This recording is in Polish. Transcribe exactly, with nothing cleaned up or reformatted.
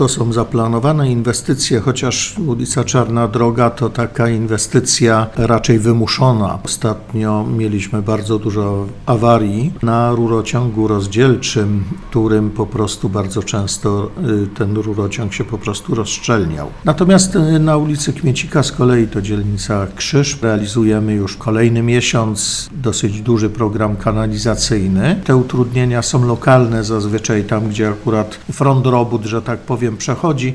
To są zaplanowane inwestycje, chociaż ulica Czarna Droga to taka inwestycja raczej wymuszona. Ostatnio mieliśmy bardzo dużo awarii na rurociągu rozdzielczym, którym po prostu bardzo często ten rurociąg się po prostu rozszczelniał. Natomiast na ulicy Kmiecika z kolei, to dzielnica Krzyż, realizujemy już kolejny miesiąc dosyć duży program kanalizacyjny. Te utrudnienia są lokalne zazwyczaj tam, gdzie akurat front robót, że tak powiem, przechodzi,